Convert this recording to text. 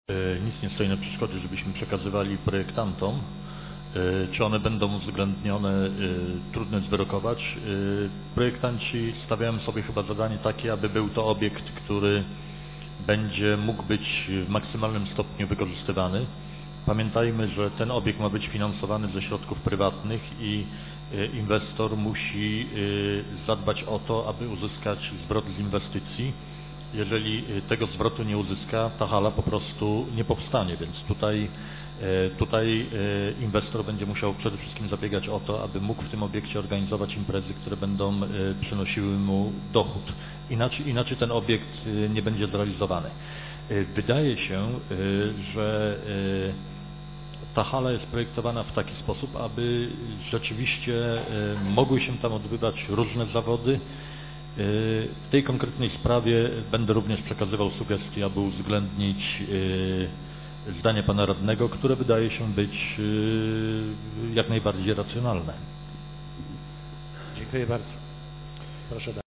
Nic nie stoi na przeszkodzie, żebyśmy przekazywali projektantom. Czy one będą uwzględnione, trudno jest wyrokować. Projektanci stawiają sobie chyba zadanie takie, aby był to obiekt, który będzie mógł być w maksymalnym stopniu wykorzystywany. Pamiętajmy, że ten obiekt ma być finansowany ze środków prywatnych i inwestor musi zadbać o to, aby uzyskać zwrot z inwestycji. Jeżeli tego zwrotu nie uzyska, ta hala po prostu nie powstanie, więc tutaj inwestor będzie musiał przede wszystkim zabiegać o to, aby mógł w tym obiekcie organizować imprezy, które będą przynosiły mu dochód. Inaczej ten obiekt nie będzie zrealizowany. Wydaje się, że ta hala jest projektowana w taki sposób, aby rzeczywiście mogły się tam odbywać różne zawody. W tej konkretnej sprawie będę również przekazywał sugestie, aby uwzględnić zdanie pana radnego, które wydaje się być jak najbardziej racjonalne. Dziękuję bardzo. Proszę dalej.